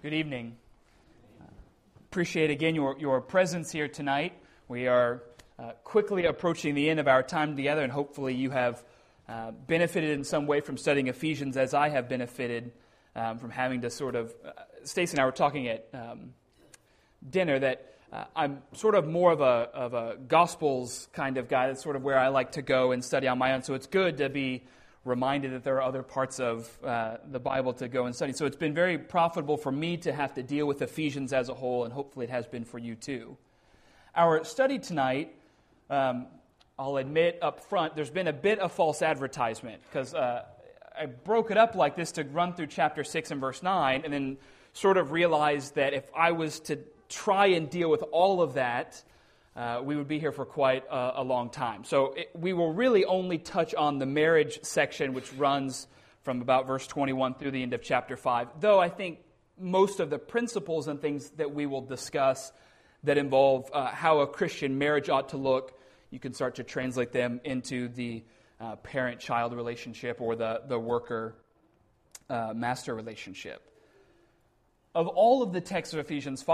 Good evening. Appreciate again your presence here tonight. We are quickly approaching the end of our time together, and hopefully you have benefited in some way from studying Ephesians as I have benefited from having to sort of... Stacy and I were talking at dinner that I'm sort of more of a Gospels kind of guy. That's sort of where I like to go and study on my own. So it's good to be reminded that there are other parts of the Bible to go and study. So it's been very profitable for me to have to deal with Ephesians as a whole, and hopefully it has been for you too. Our study tonight, I'll admit up front, there's been a bit of false advertisement, because I broke it up like this to run through chapter 6 and verse 9, and then sort of realized that if I was to try and deal with all of that, we would be here for quite a long time. So we will really only touch on the marriage section, which runs from about verse 21 through the end of chapter 5, though I think most of the principles and things that we will discuss that involve how a Christian marriage ought to look, you can start to translate them into the parent-child relationship or the worker-master relationship. Of all of the texts of Ephesians,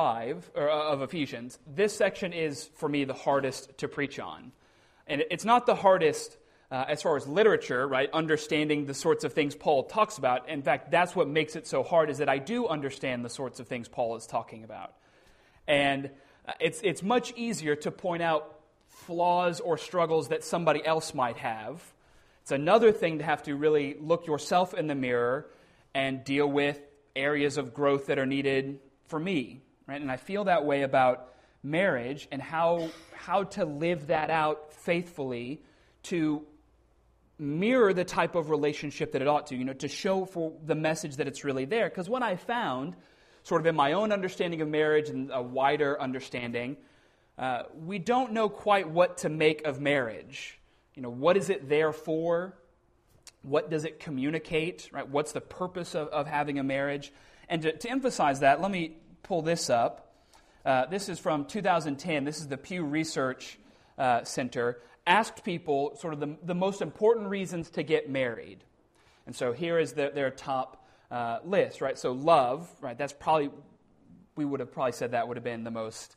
this section is, for me, the hardest to preach on. And it's not the hardest as far as literature, right? Understanding the sorts of things Paul talks about. In fact, that's what makes it so hard, is that I do understand the sorts of things Paul is talking about. And it's much easier to point out flaws or struggles that somebody else might have. It's another thing to have to really look yourself in the mirror and deal with areas of growth that are needed for me, right? And I feel that way about marriage and how to live that out faithfully to mirror the type of relationship that it ought to show for the message that it's really there. Because what I found, sort of in my own understanding of marriage and a wider understanding, we don't know quite what to make of marriage. What is it there for? What does it communicate? Right? What's the purpose of having a marriage? And to emphasize that, let me pull this up. This is from 2010. This is the Pew Research Center. Asked people sort of the most important reasons to get married. And so here is their top list, right? So love, right? That's probably, we would have probably said that would have been the most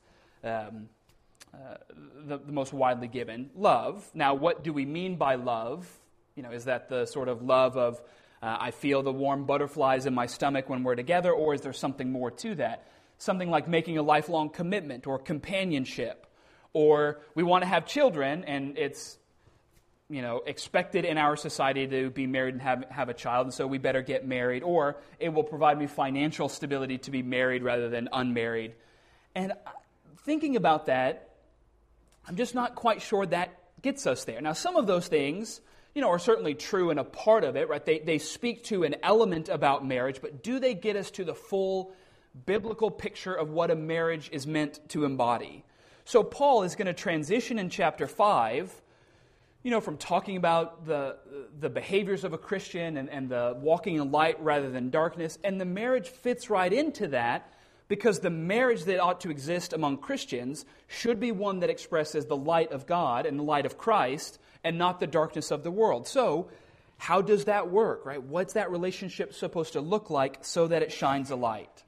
widely given. Love. Now, what do we mean by love? Is that the sort of love of I feel the warm butterflies in my stomach when we're together, or is there something more to that? Something like making a lifelong commitment or companionship, or we want to have children and it's expected in our society to be married and have a child, and so we better get married, or it will provide me financial stability to be married rather than unmarried. And thinking about that, I'm just not quite sure that gets us there. Now, some of those things are certainly true and a part of it, right? They speak to an element about marriage, but do they get us to the full biblical picture of what a marriage is meant to embody? So Paul is going to transition in chapter 5, from talking about the behaviors of a Christian and the walking in light rather than darkness, and the marriage fits right into that, because the marriage that ought to exist among Christians should be one that expresses the light of God and the light of Christ, and not the darkness of the world. So, how does that work, right? What's that relationship supposed to look like so that it shines a light?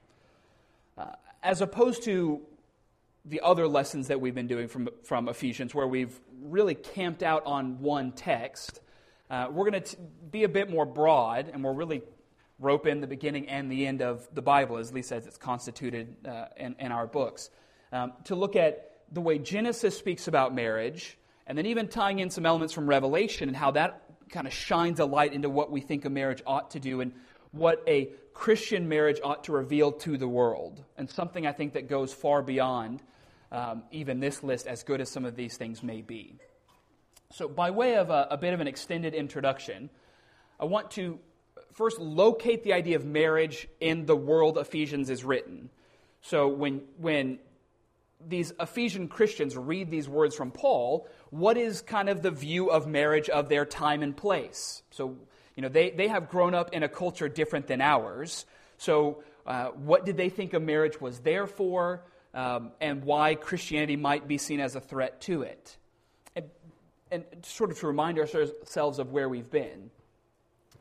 As opposed to the other lessons that we've been doing from Ephesians, where we've really camped out on one text, we're going to be a bit more broad, and we'll really rope in the beginning and the end of the Bible, at least as it's constituted in our books, to look at the way Genesis speaks about marriage, and then even tying in some elements from Revelation and how that kind of shines a light into what we think a marriage ought to do and what a Christian marriage ought to reveal to the world. And something I think that goes far beyond even this list, as good as some of these things may be. So by way of a bit of an extended introduction, I want to first locate the idea of marriage in the world Ephesians is written. So when these Ephesian Christians read these words from Paul, what is kind of the view of marriage of their time and place? So, they have grown up in a culture different than ours. So, what did they think a marriage was there for, and why Christianity might be seen as a threat to it? And sort of to remind ourselves of where we've been.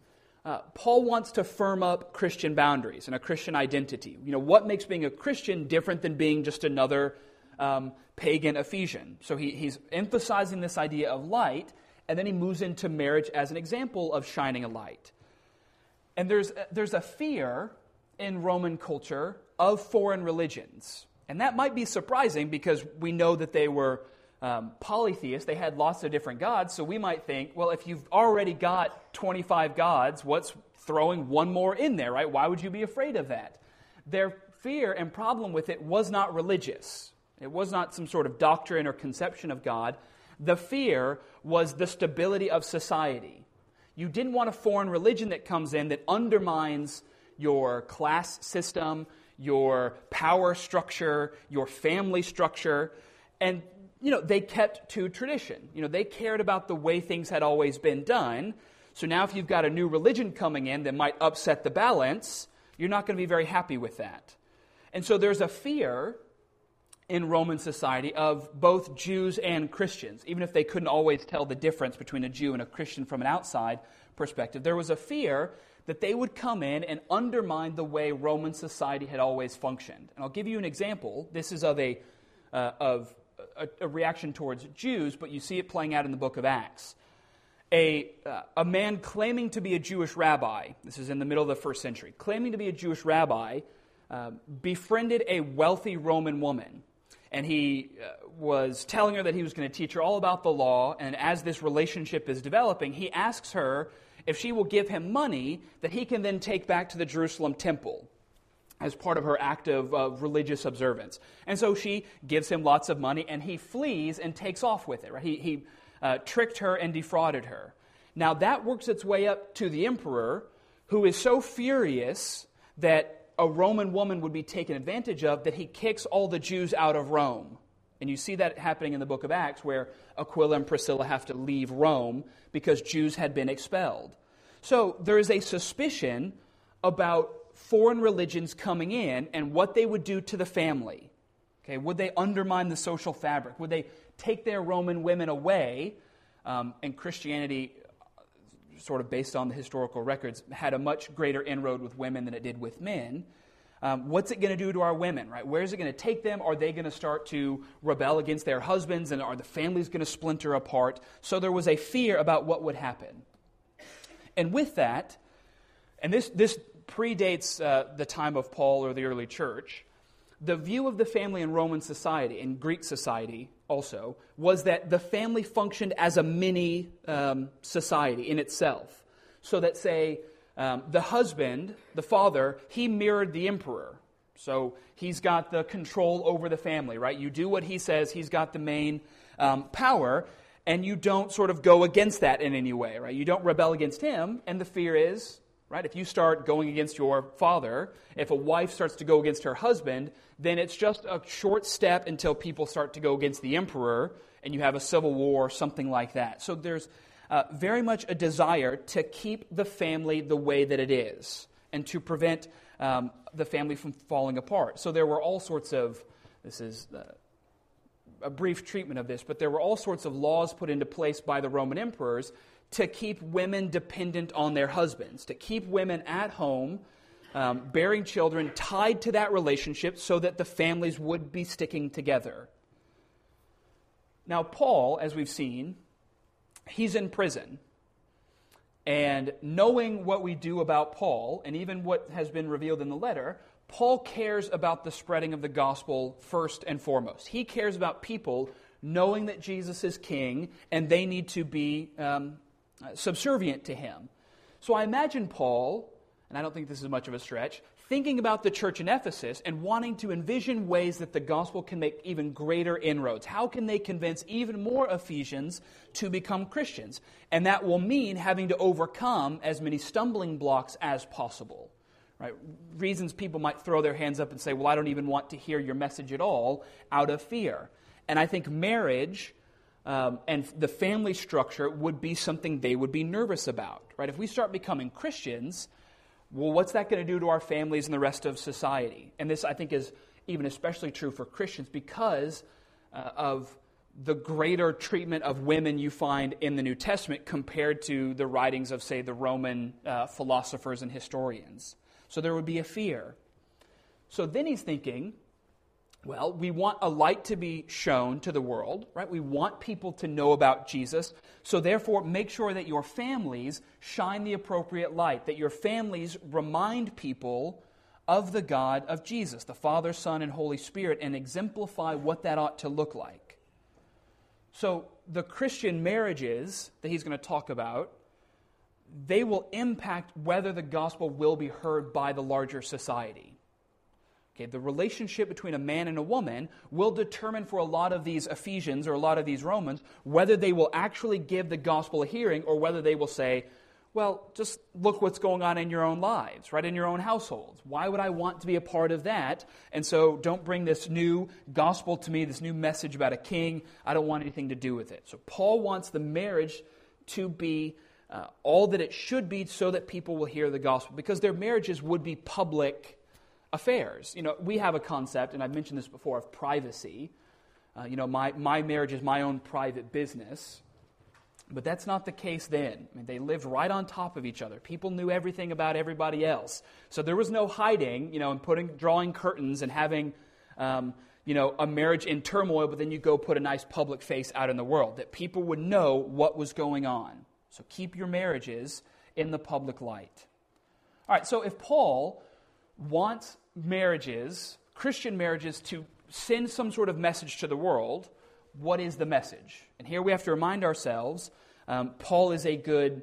Paul wants to firm up Christian boundaries and a Christian identity. What makes being a Christian different than being just another pagan Ephesian? So he's emphasizing this idea of light, and then he moves into marriage as an example of shining a light. And there's a fear in Roman culture of foreign religions. And that might be surprising because we know that they were polytheists. They had lots of different gods. So we might think, well, if you've already got 25 gods, what's throwing one more in there, right? Why would you be afraid of that? Their fear and problem with it was not religious. It was not some sort of doctrine or conception of God. The fear was the stability of society. You didn't want a foreign religion that comes in that undermines your class system, your power structure, your family structure. And, they kept to tradition. They cared about the way things had always been done. So now if you've got a new religion coming in that might upset the balance, you're not going to be very happy with that. And so there's a fear in Roman society of both Jews and Christians, even if they couldn't always tell the difference between a Jew and a Christian from an outside perspective. There was a fear that they would come in and undermine the way Roman society had always functioned. And I'll give you an example. This is of a reaction towards Jews, but you see it playing out in the book of Acts. A man claiming to be a Jewish rabbi, this is in the middle of the first century, claiming to be a Jewish rabbi, befriended a wealthy Roman woman. And he was telling her that he was going to teach her all about the law, and as this relationship is developing, he asks her if she will give him money that he can then take back to the Jerusalem temple as part of her act of religious observance. And so she gives him lots of money, and he flees and takes off with it. Right? He tricked her and defrauded her. Now that works its way up to the emperor, who is so furious that a Roman woman would be taken advantage of that he kicks all the Jews out of Rome. And you see that happening in the book of Acts, where Aquila and Priscilla have to leave Rome because Jews had been expelled. So there is a suspicion about foreign religions coming in and what they would do to the family. Okay, would they undermine the social fabric? Would they take their Roman women away? And Christianity, sort of based on the historical records, had a much greater inroad with women than it did with men. What's it going to do to our women, right? Where is it going to take them? Are they going to start to rebel against their husbands, and are the families going to splinter apart? So there was a fear about what would happen. And with that, and this predates the time of Paul or the early church, the view of the family in Roman society, in Greek society also, was that the family functioned as a mini society in itself. So that, say, the husband, the father, he mirrored the emperor. So he's got the control over the family, right? You do what he says, he's got the main power, and you don't sort of go against that in any way, right? You don't rebel against him, and the fear is, right, if you start going against your father, if a wife starts to go against her husband, then it's just a short step until people start to go against the emperor, and you have a civil war or something like that. So there's very much a desire to keep the family the way that it is, and to prevent the family from falling apart. So there were all sorts of, this is a brief treatment of this, but there were all sorts of laws put into place by the Roman emperors to keep women dependent on their husbands, to keep women at home, bearing children, tied to that relationship so that the families would be sticking together. Now, Paul, as we've seen, he's in prison. And knowing what we do about Paul, and even what has been revealed in the letter, Paul cares about the spreading of the gospel first and foremost. He cares about people knowing that Jesus is king, and they need to be subservient to him. So I imagine Paul, and I don't think this is much of a stretch, thinking about the church in Ephesus and wanting to envision ways that the gospel can make even greater inroads. How can they convince even more Ephesians to become Christians? And that will mean having to overcome as many stumbling blocks as possible. Right? Reasons people might throw their hands up and say, well, I don't even want to hear your message at all, out of fear. And I think marriage and the family structure would be something they would be nervous about. Right? If we start becoming Christians, well, what's that going to do to our families and the rest of society? And this, I think, is even especially true for Christians because of the greater treatment of women you find in the New Testament compared to the writings of, say, the Roman philosophers and historians. So there would be a fear. So then he's thinking, well, we want a light to be shown to the world, right? We want people to know about Jesus. So therefore, make sure that your families shine the appropriate light, that your families remind people of the God of Jesus, the Father, Son, and Holy Spirit, and exemplify what that ought to look like. So the Christian marriages that he's going to talk about, they will impact whether the gospel will be heard by the larger society. Okay, the relationship between a man and a woman will determine for a lot of these Ephesians or a lot of these Romans whether they will actually give the gospel a hearing or whether they will say, well, just look what's going on in your own lives, right, in your own households. Why would I want to be a part of that? And so don't bring this new gospel to me, this new message about a king. I don't want anything to do with it. So Paul wants the marriage to be all that it should be so that people will hear the gospel, because their marriages would be public affairs. You know, we have a concept, and I've mentioned this before, of privacy. My marriage is my own private business. But that's not the case then. I mean, they lived right on top of each other. People knew everything about everybody else. So there was no hiding, and drawing curtains and having, a marriage in turmoil, but then you go put a nice public face out in the world, that people would know what was going on. So keep your marriages in the public light. All right, so if Paul wants marriages, Christian marriages, to send some sort of message to the world, what is the message? And here we have to remind ourselves, Paul is a good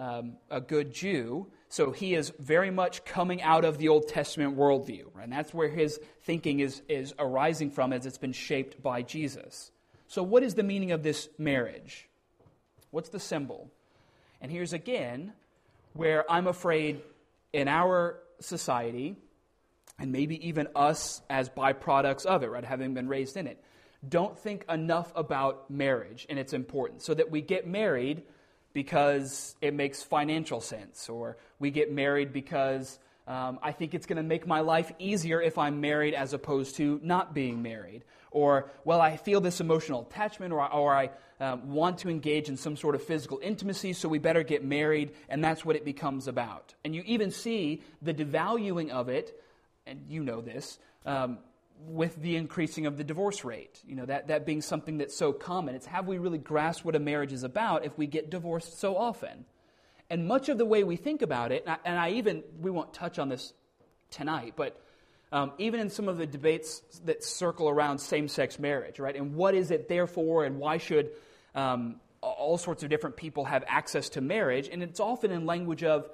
Jew, so he is very much coming out of the Old Testament worldview, right? And that's where his thinking is arising from, as it's been shaped by Jesus. So what is the meaning of this marriage? What's the symbol? And here's again where I'm afraid in our society, and maybe even us as byproducts of it, right, having been raised in it, don't think enough about marriage and its importance, so that we get married because it makes financial sense, or we get married because I think it's going to make my life easier if I'm married as opposed to not being married, or, well, I feel this emotional attachment, or I want to engage in some sort of physical intimacy, so we better get married, and that's what it becomes about. And you even see the devaluing of it, and you know this, with the increasing of the divorce rate, that being something that's so common. It's, have we really grasped what a marriage is about if we get divorced so often? And much of the way we think about it, we won't touch on this tonight, but even in some of the debates that circle around same-sex marriage, right? And what is it there for, and why should all sorts of different people have access to marriage? And it's often in language of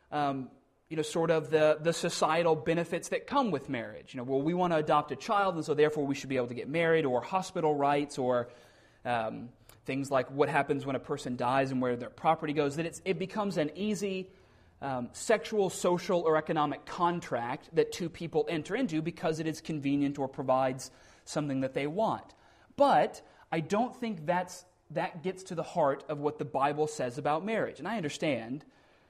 sort of the societal benefits that come with marriage. Well, we want to adopt a child, and so therefore we should be able to get married, or hospital rights, or things like what happens when a person dies and where their property goes, that it becomes an easy sexual, social, or economic contract that two people enter into because it is convenient or provides something that they want. But I don't think that gets to the heart of what the Bible says about marriage. And I understand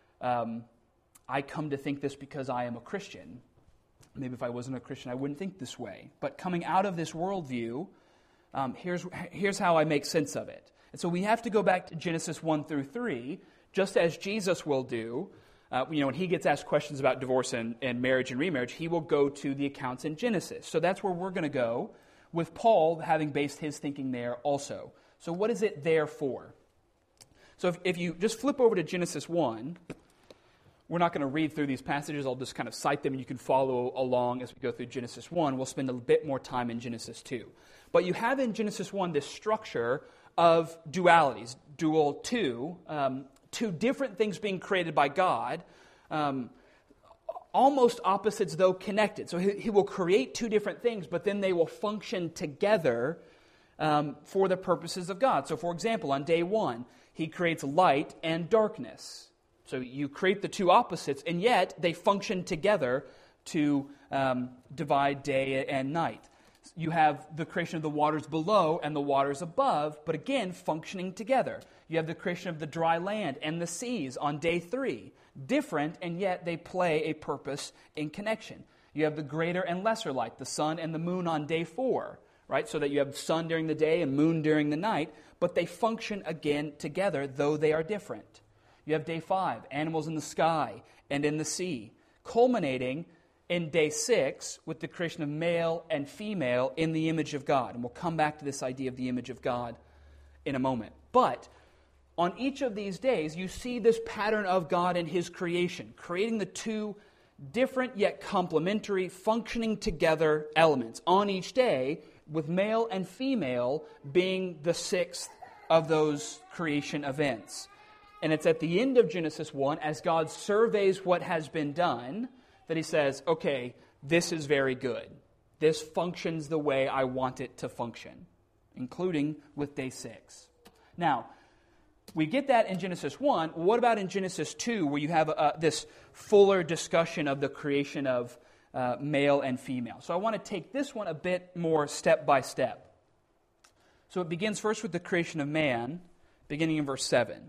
I come to think this because I am a Christian. Maybe if I wasn't a Christian, I wouldn't think this way. But coming out of this worldview, here's how I make sense of it. And so we have to go back to Genesis 1 through 3, just as Jesus will do. When he gets asked questions about divorce and marriage and remarriage, he will go to the accounts in Genesis. So that's where we're going to go, with Paul having based his thinking there also. So what is it there for? So if you just flip over to Genesis 1... We're not going to read through these passages. I'll just kind of cite them, and you can follow along as we go through Genesis 1. We'll spend a bit more time in Genesis 2. But you have in Genesis 1 this structure of dualities, dual two different things being created by God, almost opposites though connected. So he will create two different things, but then they will function together for the purposes of God. So for example, on day 1, he creates light and darkness. So you create the two opposites, and yet they function together to divide day and night. You have the creation of the waters below and the waters above, but again, functioning together. You have the creation of the dry land and the seas on day 3. Different, and yet they play a purpose in connection. You have the greater and lesser light, the sun and the moon on day 4. right? So that you have sun during the day and moon during the night, but they function again together, though they are different. You have day 5, animals in the sky and in the sea, culminating in day 6 with the creation of male and female in the image of God. And we'll come back to this idea of the image of God in a moment. But on each of these days, you see this pattern of God and His creation, creating the two different yet complementary, functioning together elements on each day, with male and female being the 6th of those creation events. And it's at the end of Genesis 1, as God surveys what has been done, that He says, okay, this is very good. This functions the way I want it to function, including with day 6. Now, we get that in Genesis 1. What about in Genesis 2, where you have this fuller discussion of the creation of male and female? So I want to take this one a bit more step by step. So it begins first with the creation of man, beginning in verse 7.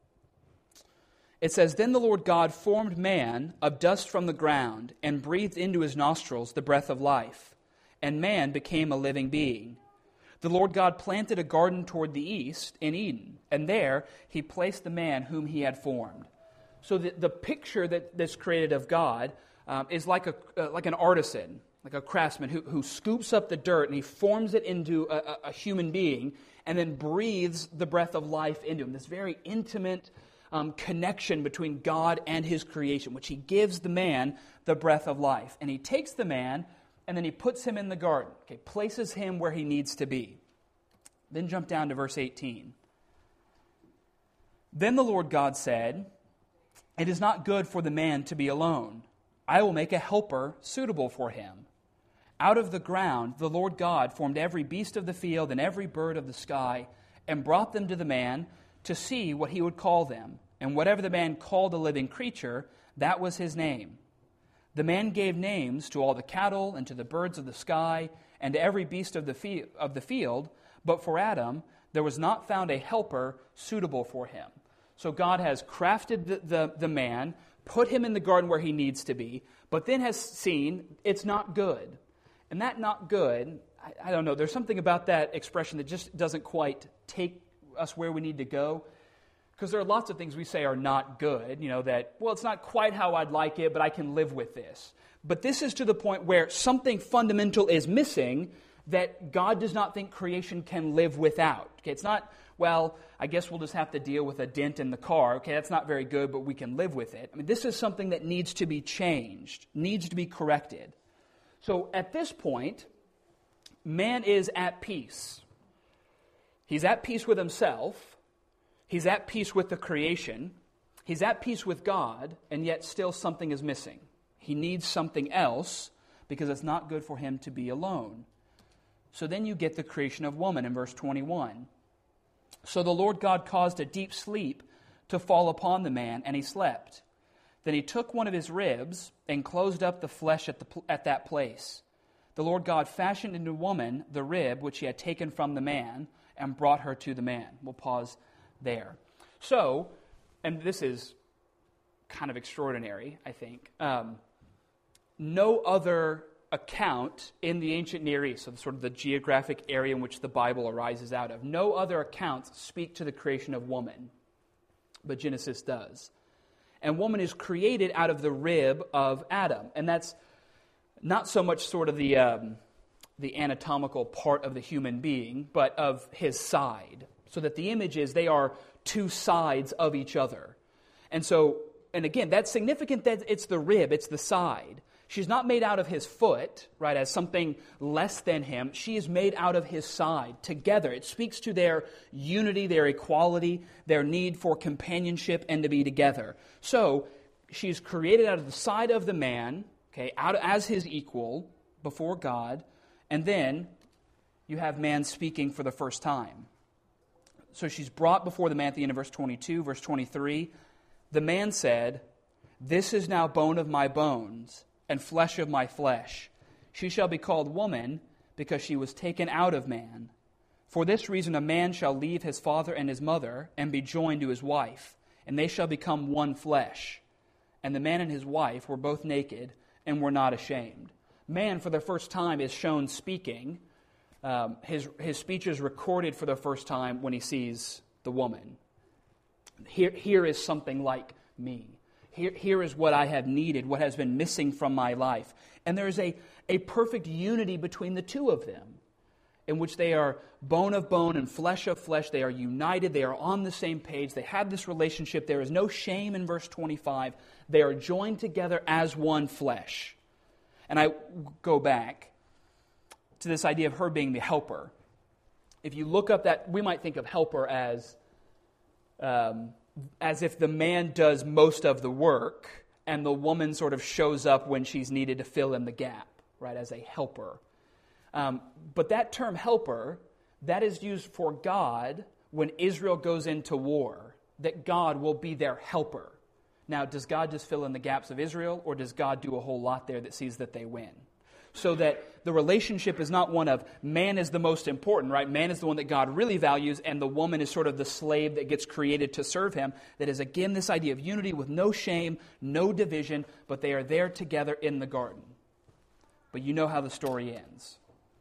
It says, "Then the Lord God formed man of dust from the ground and breathed into his nostrils the breath of life, and man became a living being. The Lord God planted a garden toward the east in Eden, and there He placed the man whom He had formed." So the picture that's created of God is like an artisan, like a craftsman who scoops up the dirt and he forms it into a human being and then breathes the breath of life into him. This very intimate connection between God and His creation, which He gives the man the breath of life. And He takes the man and then He puts him in the garden, places him where he needs to be. Then jump down to verse 18. "Then the Lord God said, 'It is not good for the man to be alone. I will make a helper suitable for him.' Out of the ground the Lord God formed every beast of the field and every bird of the sky and brought them to the man to see what he would call them. And whatever the man called a living creature, that was his name. The man gave names to all the cattle and to the birds of the sky and to every beast of the field, but for Adam there was not found a helper suitable for him." So God has crafted the man, put him in the garden where he needs to be, but then has seen it's not good. And that not good, I don't know, there's something about that expression that just doesn't quite take us where we need to go. Because there are lots of things we say are not good, that, well, it's not quite how I'd like it, but I can live with this. But this is to the point where something fundamental is missing that God does not think creation can live without. It's not, well, I guess we'll just have to deal with a dent in the car. That's not very good, but we can live with it. This is something that needs to be changed, needs to be corrected. So at this point, man is at peace. He's at peace with himself. He's at peace with the creation. He's at peace with God, and yet still something is missing. He needs something else because it's not good for him to be alone. So then you get the creation of woman in verse 21. "So the Lord God caused a deep sleep to fall upon the man, and he slept. Then He took one of his ribs and closed up the flesh at that place. The Lord God fashioned into woman the rib which He had taken from the man and brought her to the man." We'll pause there. So, and this is kind of extraordinary, I think. No other account in the ancient Near East, so sort of the geographic area in which the Bible arises out of, no other accounts speak to the creation of woman, but Genesis does. And woman is created out of the rib of Adam, and that's not so much sort of the anatomical part of the human being, but of his side. So that the image is they are two sides of each other. And again, that's significant that it's the rib, it's the side. She's not made out of his foot, right, as something less than him. She is made out of his side, together. It speaks to their unity, their equality, their need for companionship and to be together. So, she's created out of the side of the man, as his equal before God, and then you have man speaking for the first time. So she's brought before the man at the end of verse 22, verse 23. "The man said, 'This is now bone of my bones and flesh of my flesh. She shall be called woman because she was taken out of man. For this reason a man shall leave his father and his mother and be joined to his wife, and they shall become one flesh.' And the man and his wife were both naked and were not ashamed." Man, for the first time, is shown speaking. his speech is recorded for the first time when he sees the woman. Here is something like me. Here is what I have needed, what has been missing from my life. And there is a perfect unity between the two of them, in which they are bone of bone and flesh of flesh. They are united. They are on the same page. They have this relationship. There is no shame in verse 25. They are joined together as one flesh. And I go back to this idea of her being the helper. If you look up that, we might think of helper as if the man does most of the work and the woman sort of shows up when she's needed to fill in the gap, right, as a helper. But that term helper, that is used for God when Israel goes into war, that God will be their helper. Now, does God just fill in the gaps of Israel, or does God do a whole lot there that sees that they win? So that the relationship is not one of man is the most important, right? Man is the one that God really values, and the woman is sort of the slave that gets created to serve him. That is, again, this idea of unity with no shame, no division, but they are there together in the garden. But you know how the story ends.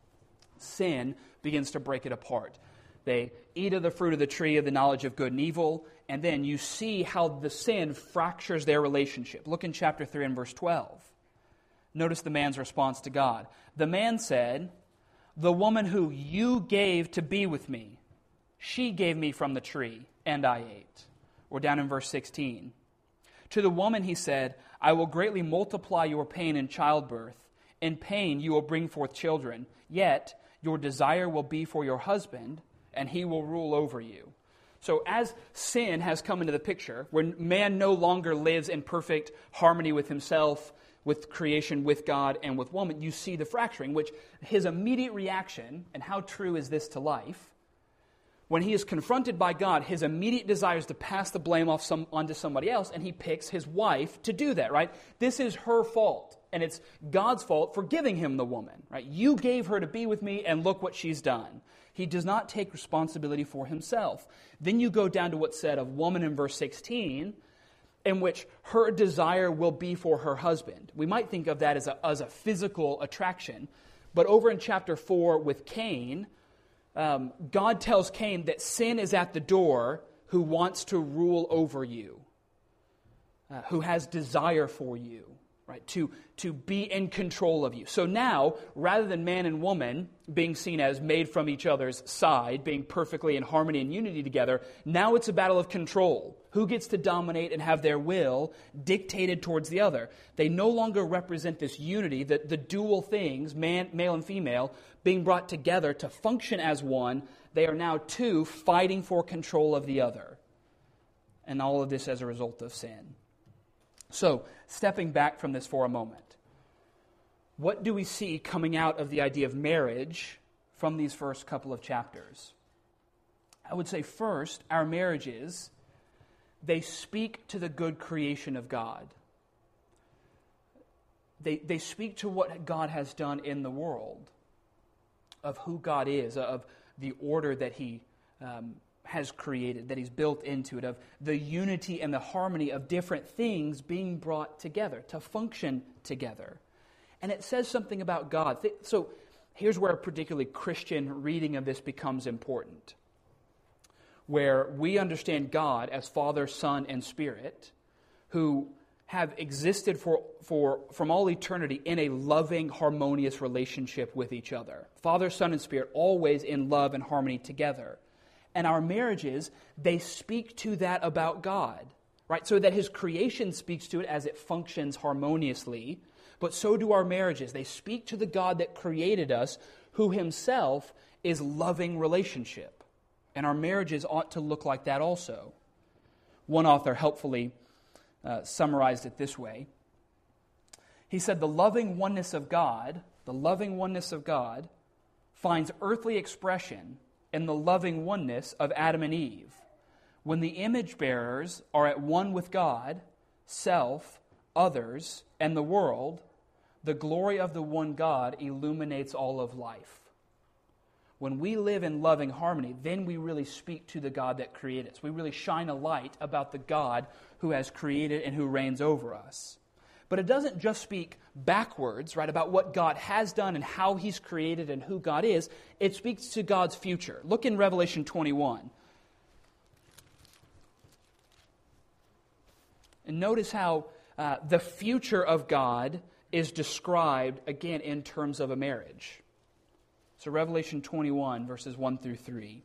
Sin begins to break it apart. They eat of the fruit of the tree of the knowledge of good and evil, and then you see how the sin fractures their relationship. Look in chapter 3 and verse 12. Notice the man's response to God. The man said, "The woman who you gave to be with me, she gave me from the tree, and I ate." Or down in verse 16. To the woman he said, "I will greatly multiply your pain in childbirth. In pain you will bring forth children. Yet your desire will be for your husband, and he will rule over you." So as sin has come into the picture, where man no longer lives in perfect harmony with himself, with creation, with God, and with woman, you see the fracturing, which his immediate reaction, and how true is this to life, when he is confronted by God, his immediate desire is to pass the blame off onto somebody else, and he picks his wife to do that, right? This is her fault, and it's God's fault for giving him the woman, right? You gave her to be with me, and look what she's done. He does not take responsibility for himself. Then you go down to what's said of woman in verse 16, in which her desire will be for her husband. We might think of that as a physical attraction. But over in chapter 4 with Cain, God tells Cain that sin is at the door who wants to rule over you, who has desire for you, right? To be in control of you. So now, rather than man and woman being seen as made from each other's side, being perfectly in harmony and unity together, now it's a battle of control. Who gets to dominate and have their will dictated towards the other? They no longer represent this unity, the dual things, male and female, being brought together to function as one. They are now two fighting for control of the other. And all of this as a result of sin. So, stepping back from this for a moment, what do we see coming out of the idea of marriage from these first couple of chapters? I would say first, our marriages, they speak to the good creation of God. They speak to what God has done in the world, of who God is, of the order that He has created, that He's built into it, of the unity and the harmony of different things being brought together, to function together. And it says something about God. So here's where a particularly Christian reading of this becomes important, where we understand God as Father, Son, and Spirit, who have existed from all eternity in a loving, harmonious relationship with each other. Father, Son, and Spirit always in love and harmony together. And our marriages, they speak to that about God, right? So that His creation speaks to it as it functions harmoniously, but so do our marriages. They speak to the God that created us, who Himself is loving relationship. And our marriages ought to look like that also. One author helpfully summarized it this way. He said, the loving oneness of God finds earthly expression in the loving oneness of Adam and Eve. When the image bearers are at one with God, self, others, and the world, the glory of the one God illuminates all of life. When we live in loving harmony, then we really speak to the God that created us. We really shine a light about the God who has created and who reigns over us. But it doesn't just speak backwards, right, about what God has done and how He's created and who God is. It speaks to God's future. Look in Revelation 21. And notice how the future of God is described, again, in terms of a marriage. So Revelation 21, verses 1 through 3.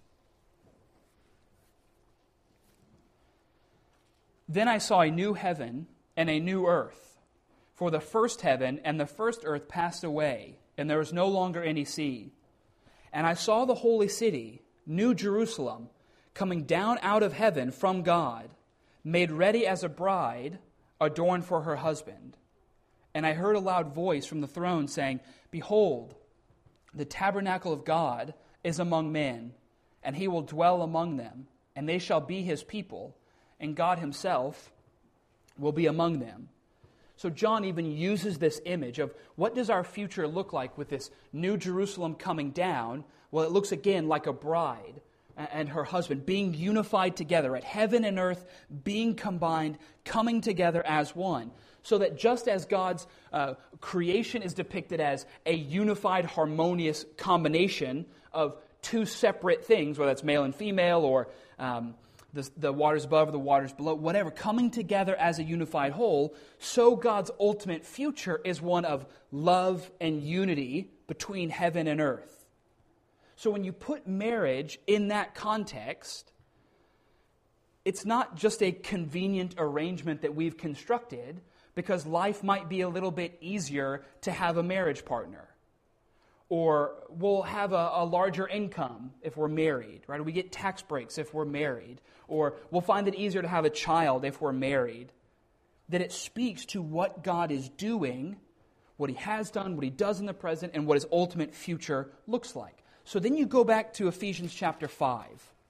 Then I saw a new heaven and a new earth, for the first heaven and the first earth passed away, and there was no longer any sea. And I saw the holy city, New Jerusalem, coming down out of heaven from God, made ready as a bride, adorned for her husband. And I heard a loud voice from the throne saying, Behold, the tabernacle of God is among men, and He will dwell among them, and they shall be His people, and God Himself will be among them. So John even uses this image of what does our future look like with this New Jerusalem coming down? Well, it looks again like a bride and her husband being unified together, right? Heaven and earth being combined, coming together as one. So that just as God's creation is depicted as a unified, harmonious combination of two separate things, whether it's male and female or the waters above or the waters below, whatever, coming together as a unified whole, so God's ultimate future is one of love and unity between heaven and earth. So when you put marriage in that context, it's not just a convenient arrangement that we've constructed because life might be a little bit easier to have a marriage partner. Or we'll have a larger income if we're married, right? Or we get tax breaks if we're married. Or we'll find it easier to have a child if we're married. That it speaks to what God is doing, what He has done, what He does in the present, and what His ultimate future looks like. So then you go back to Ephesians chapter 5.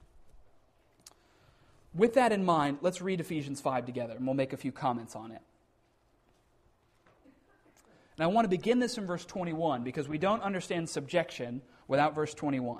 With that in mind, let's read Ephesians 5 together, and we'll make a few comments on it. And I want to begin this in verse 21 because we don't understand subjection without verse 21.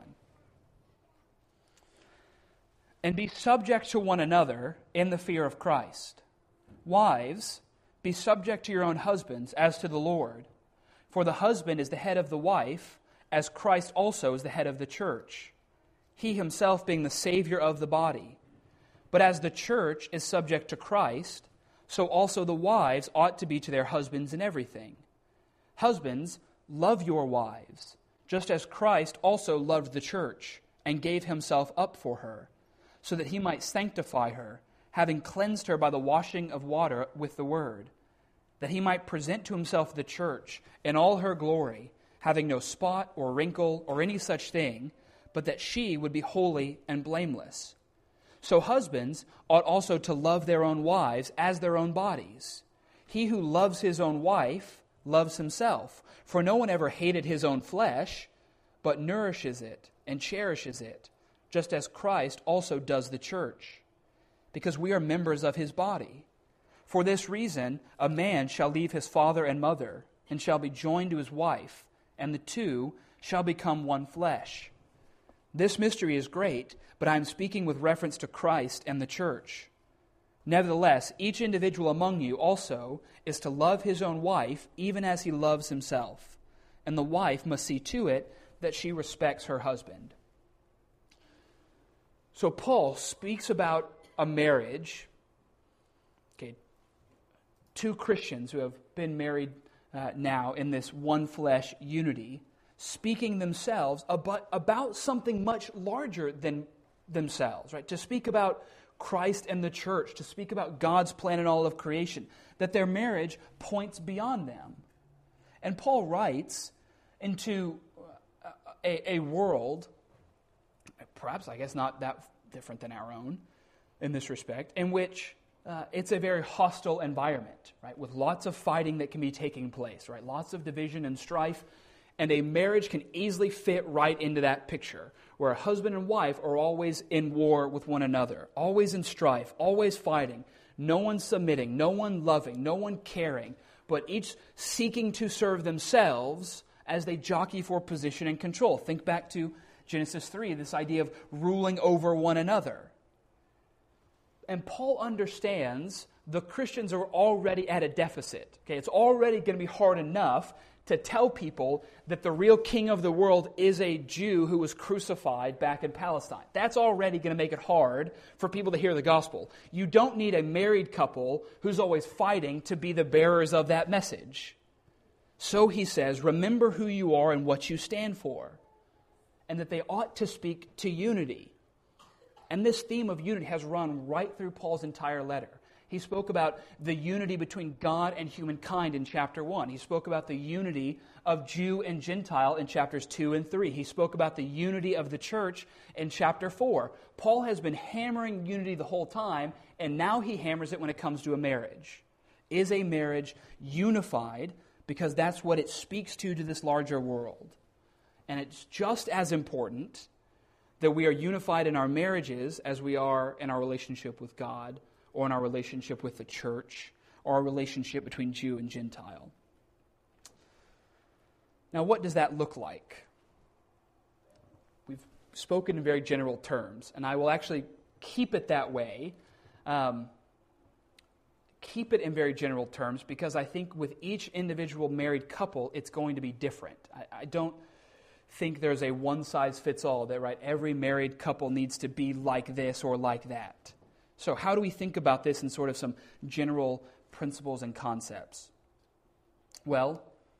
And be subject to one another in the fear of Christ. Wives, be subject to your own husbands as to the Lord. For the husband is the head of the wife, as Christ also is the head of the church, He Himself being the Savior of the body. But as the church is subject to Christ, so also the wives ought to be to their husbands in everything. Husbands, love your wives, just as Christ also loved the church and gave Himself up for her, so that He might sanctify her, having cleansed her by the washing of water with the word, that He might present to Himself the church in all her glory, having no spot or wrinkle or any such thing, but that she would be holy and blameless. So husbands ought also to love their own wives as their own bodies. He who loves his own wife loves himself. For no one ever hated his own flesh, but nourishes it and cherishes it, just as Christ also does the church, because we are members of His body. For this reason, a man shall leave his father and mother, and shall be joined to his wife, and the two shall become one flesh. This mystery is great, but I am speaking with reference to Christ and the church. Nevertheless, each individual among you also is to love his own wife, even as he loves himself. And the wife must see to it that she respects her husband. So Paul speaks about a marriage, two Christians who have been married now in this one flesh unity, speaking themselves about something much larger than themselves, right? To speak about Christ and the church, to speak about God's plan in all of creation, that their marriage points beyond them. And Paul writes into a world, perhaps I guess not that different than our own in this respect, in which it's a very hostile environment, right? With lots of fighting that can be taking place, right? Lots of division and strife. And a marriage can easily fit right into that picture, where a husband and wife are always in war with one another, always in strife, always fighting, no one submitting, no one loving, no one caring, but each seeking to serve themselves as they jockey for position and control. Think back to Genesis 3, this idea of ruling over one another. And Paul understands the Christians are already at a deficit. Okay, it's already going to be hard enough to tell people that the real king of the world is a Jew who was crucified back in Palestine. That's already going to make it hard for people to hear the gospel. You don't need a married couple who's always fighting to be the bearers of that message. So he says, remember who you are and what you stand for, and that they ought to speak to unity. And this theme of unity has run right through Paul's entire letter. He spoke about the unity between God and humankind in chapter 1. He spoke about the unity of Jew and Gentile in chapters 2 and 3. He spoke about the unity of the church in chapter 4. Paul has been hammering unity the whole time, and now he hammers it when it comes to a marriage. Is a marriage unified? Because that's what it speaks to this larger world. And it's just as important that we are unified in our marriages as we are in our relationship with God, or in our relationship with the church, or our relationship between Jew and Gentile. Now, what does that look like? We've spoken in very general terms, and I will actually keep it that way. Keep it in very general terms, because I think with each individual married couple, it's going to be different. I don't think there's a one-size-fits-all, that right, every married couple needs to be like this or like that. So how do we think about this in sort of some general principles and concepts? Well,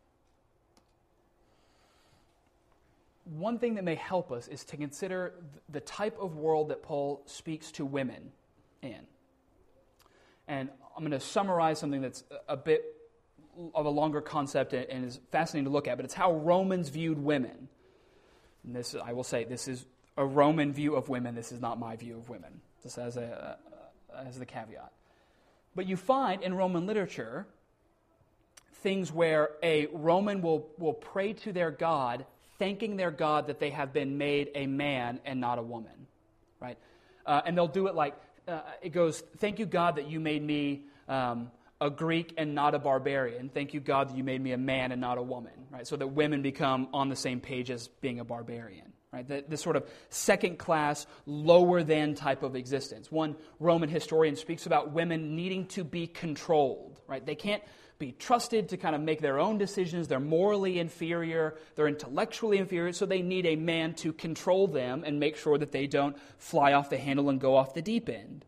one thing that may help us is to consider the type of world that Paul speaks to women in. And I'm going to summarize something that's a bit of a longer concept and is fascinating to look at, but it's how Romans viewed women. And this, I will say, this is a Roman view of women. This is not my view of women. Just as the caveat. But you find in Roman literature things where a Roman will pray to their God, thanking their God that they have been made a man and not a woman, right? And they'll do it like, it goes, thank you, God, that you made me a Greek and not a barbarian. Thank you, God, that you made me a man and not a woman, right? So that women become on the same page as being a barbarian. Right, this sort of second-class, lower-than type of existence. One Roman historian speaks about women needing to be controlled. Right, they can't be trusted to kind of make their own decisions. They're morally inferior. They're intellectually inferior. So they need a man to control them and make sure that they don't fly off the handle and go off the deep end.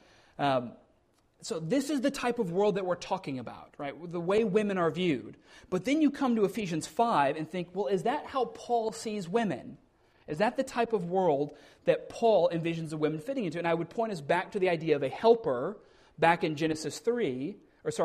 So this is the type of world that we're talking about, right? The way women are viewed. But then you come to Ephesians 5 and think, well, is that how Paul sees women? Is that the type of world that Paul envisions the women fitting into? And I would point us back to the idea of a helper back in Genesis 2,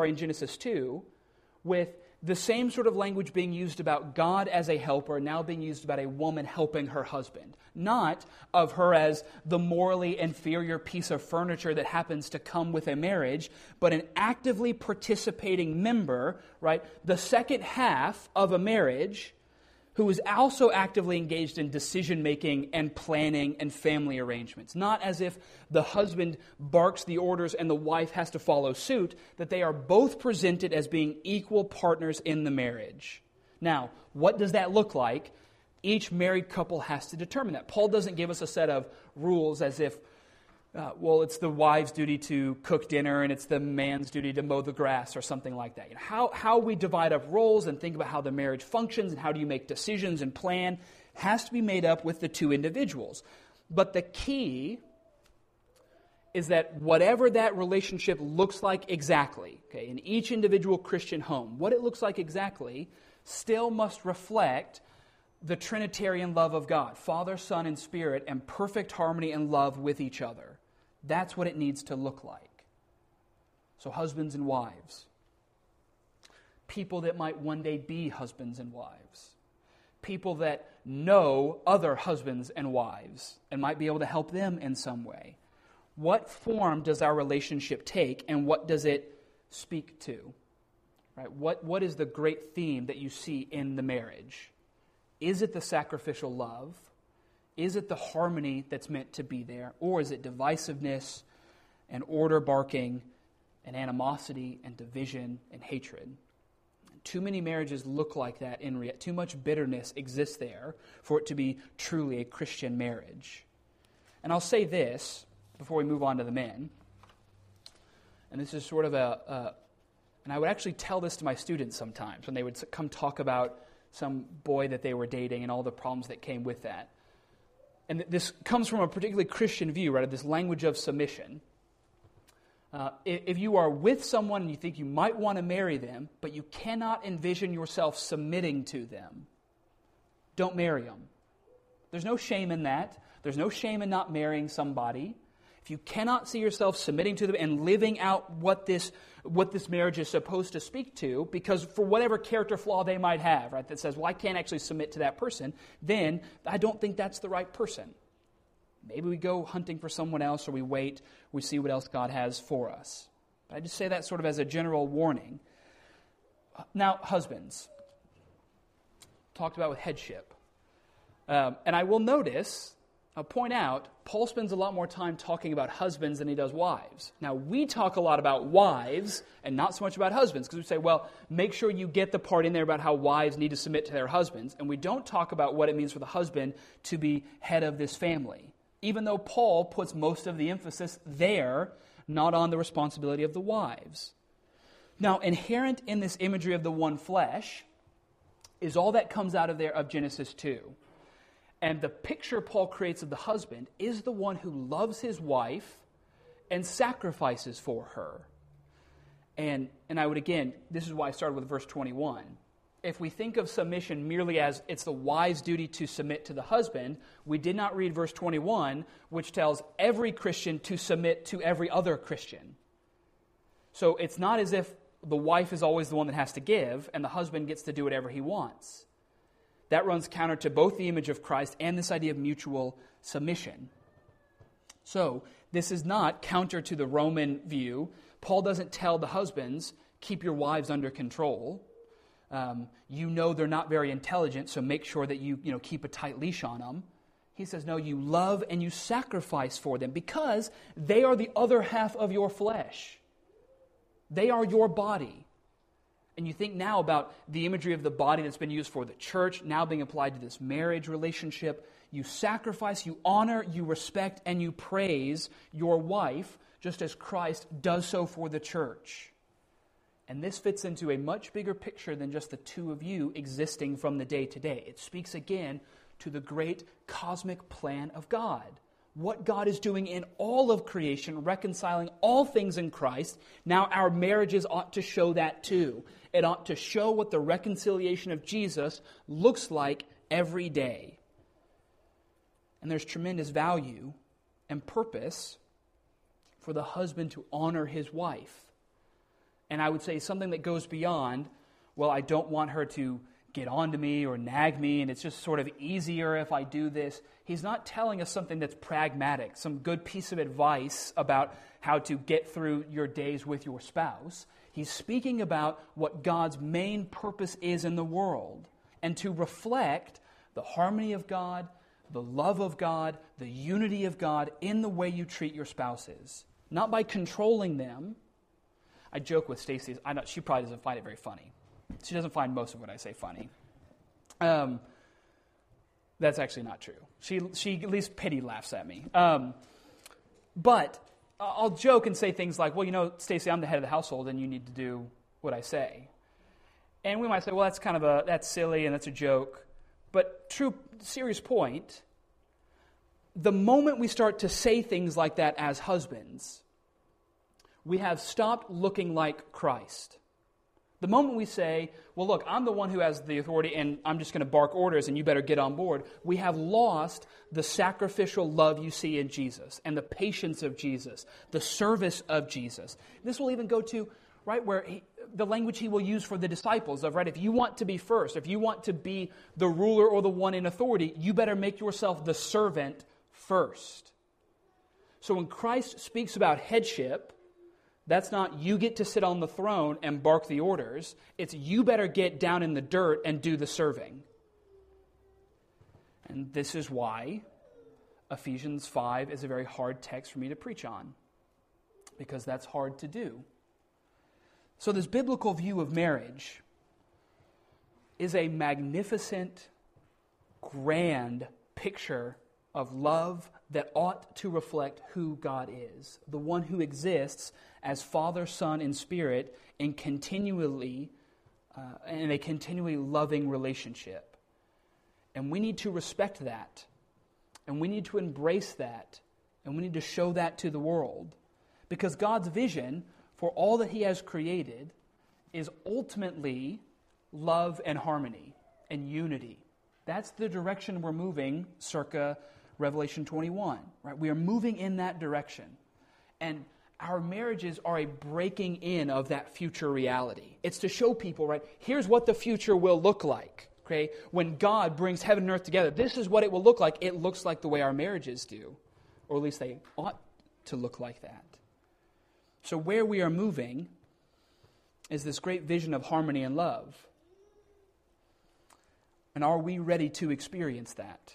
with the same sort of language being used about God as a helper, now being used about a woman helping her husband. Not of her as the morally inferior piece of furniture that happens to come with a marriage, but an actively participating member, right? The second half of a marriage, who is also actively engaged in decision-making and planning and family arrangements. Not as if the husband barks the orders and the wife has to follow suit, that they are both presented as being equal partners in the marriage. Now, what does that look like? Each married couple has to determine that. Paul doesn't give us a set of rules as if, it's the wife's duty to cook dinner and it's the man's duty to mow the grass or something like that. How we divide up roles and think about how the marriage functions and how do you make decisions and plan has to be made up with the two individuals. But the key is that whatever that relationship looks like exactly, okay, in each individual Christian home, what it looks like exactly still must reflect the Trinitarian love of God, Father, Son, and Spirit, and perfect harmony and love with each other. That's what it needs to look like. So husbands and wives, people that might one day be husbands and wives, people that know other husbands and wives and might be able to help them in some way. What form does our relationship take, and what does it speak to? Right? What is the great theme that you see in the marriage? Is it the sacrificial love? Is it the harmony that's meant to be there? Or is it divisiveness and order barking and animosity and division and hatred? Too many marriages look like that in reality. Too much bitterness exists there for it to be truly a Christian marriage. And I'll say this before we move on to the men. And this is sort of and I would actually tell this to my students sometimes when they would come talk about some boy that they were dating and all the problems that came with that. And this comes from a particularly Christian view, right, of this language of submission. If you are with someone and you think you might want to marry them, but you cannot envision yourself submitting to them, don't marry them. There's no shame in that. There's no shame in not marrying somebody. If you cannot see yourself submitting to them and living out what this marriage is supposed to speak to, because for whatever character flaw they might have, right, that says, well, I can't actually submit to that person, then I don't think that's the right person. Maybe we go hunting for someone else, or we wait, we see what else God has for us. But I just say that sort of as a general warning. Now, husbands. Talked about with headship. And I will I'll point out, Paul spends a lot more time talking about husbands than he does wives. Now, we talk a lot about wives and not so much about husbands, because we say, well, make sure you get the part in there about how wives need to submit to their husbands. And we don't talk about what it means for the husband to be head of this family, even though Paul puts most of the emphasis there, not on the responsibility of the wives. Now, inherent in this imagery of the one flesh is all that comes out of Genesis 2. And the picture Paul creates of the husband is the one who loves his wife and sacrifices for her. And I would, again, this is why I started with verse 21. If we think of submission merely as it's the wife's duty to submit to the husband, we did not read verse 21, which tells every Christian to submit to every other Christian. So it's not as if the wife is always the one that has to give and the husband gets to do whatever he wants. That runs counter to both the image of Christ and this idea of mutual submission. So, this is not counter to the Roman view. Paul doesn't tell the husbands, keep your wives under control. You know they're not very intelligent, so make sure that you keep a tight leash on them. He says, no, you love and you sacrifice for them because they are the other half of your flesh. They are your body. And you think now about the imagery of the body that's been used for the church, now being applied to this marriage relationship. You sacrifice, you honor, you respect, and you praise your wife, just as Christ does so for the church. And this fits into a much bigger picture than just the two of you existing from the day to day. It speaks again to the great cosmic plan of God. What God is doing in all of creation, reconciling all things in Christ. Now our marriages ought to show that too. It ought to show what the reconciliation of Jesus looks like every day. And there's tremendous value and purpose for the husband to honor his wife. And I would say something that goes beyond, well, I don't want her to get on to me or nag me, and it's just sort of easier if I do this. He's not telling us something that's pragmatic, some good piece of advice about how to get through your days with your spouse. He's speaking about what God's main purpose is in the world, and to reflect the harmony of God, the love of God, the unity of God in the way you treat your spouses. Not by controlling them. I joke with Stacy, she probably doesn't find it very funny. She doesn't find most of what I say funny. That's actually not true. She at least pity laughs at me. But I'll joke and say things like, well, Stacy, I'm the head of the household and you need to do what I say. And we might say, well, that's silly and that's a joke. But serious point, the moment we start to say things like that as husbands, we have stopped looking like Christ. The moment we say, well, look, I'm the one who has the authority and I'm just going to bark orders and you better get on board, we have lost the sacrificial love you see in Jesus and the patience of Jesus, the service of Jesus. This will even go to, right, where the language he will use for the disciples of, right, if you want to be first, if you want to be the ruler or the one in authority, you better make yourself the servant first. So when Christ speaks about headship, that's not you get to sit on the throne and bark the orders. It's you better get down in the dirt and do the serving. And this is why Ephesians 5 is a very hard text for me to preach on. Because that's hard to do. So this biblical view of marriage is a magnificent, grand picture of love, that ought to reflect who God is, the one who exists as Father, Son, and Spirit in a continually loving relationship. And we need to respect that, and we need to embrace that, and we need to show that to the world. Because God's vision for all that He has created is ultimately love and harmony and unity. That's the direction we're moving circa Revelation 21. Right? We are moving in that direction. And our marriages are a breaking in of that future reality. It's to show people, right, here's what the future will look like. Okay? When God brings heaven and earth together, this is what it will look like. It looks like the way our marriages do. Or at least they ought to look like that. So where we are moving is this great vision of harmony and love. And are we ready to experience that?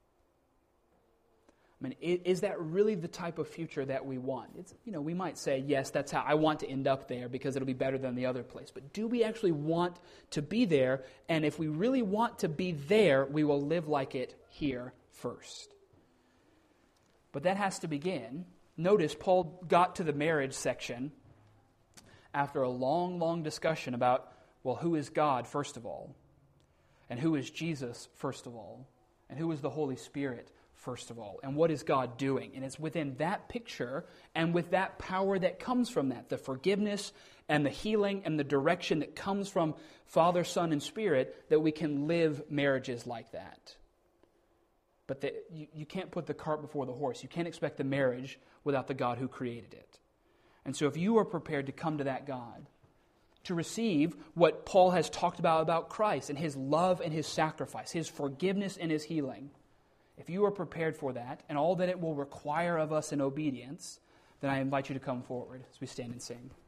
I mean, is that really the type of future that we want? We might say, yes, that's how I want to end up there because it'll be better than the other place. But do we actually want to be there? And if we really want to be there, we will live like it here first. But that has to begin. Notice Paul got to the marriage section after a long, long discussion about, well, who is God, first of all? And who is Jesus, first of all? And who is the Holy Spirit, first of all? And what is God doing? And it's within that picture and with that power that comes from that, the forgiveness and the healing and the direction that comes from Father, Son, and Spirit, that we can live marriages like that. But you can't put the cart before the horse. You can't expect the marriage without the God who created it. And so if you are prepared to come to that God, to receive what Paul has talked about Christ and His love and His sacrifice, His forgiveness and His healing, if you are prepared for that and all that it will require of us in obedience, then I invite you to come forward as we stand and sing.